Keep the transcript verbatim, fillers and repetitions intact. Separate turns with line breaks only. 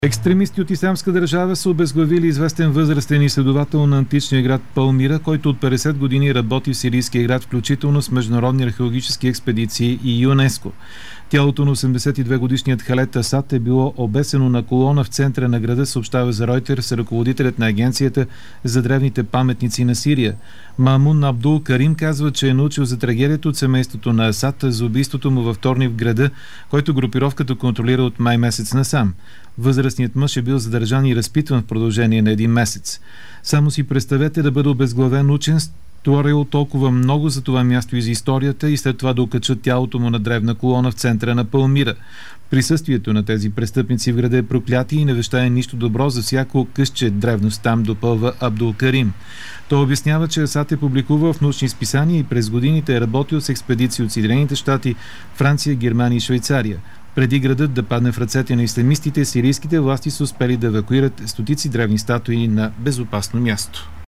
Екстремисти от Ислямска държава са обезглавили известен възрастен изследовател на античния град Палмира, който от петдесет години работи в сирийския град, включително с международни археологически експедиции и ЮНЕСКО. Тялото на осемдесет и две годишният Халед Асад е било обесено на колона в центъра на града, съобщава за Ройтер ръководителят на агенцията за древните паметници на Сирия. Мамун Абдул Карим казва, че е научил за трагедията от семейството на Асад за убийството му във вторник в града, който групировката контролира от май месец насам. Възрастният мъж е бил задържан и разпитван в продължение на един месец. Само си представете да бъде обезглавен учен, сторил толкова много за това място и за историята, и след това да окачат тялото му на древна колона в центъра на Палмира. Присъствието на тези престъпници в града е проклятие и не вещае нищо добро за всяко късче древност там, допълва Абдул Карим. Той обяснява, че Асад е публикувал в научни списания и през годините е работил с експедиции от Съединените щати, Франция, Германия и Швейцария. Преди градът да падне в ръцете на ислямистите, сирийските власти са успели да евакуират стотици древни статуи на безопасно място.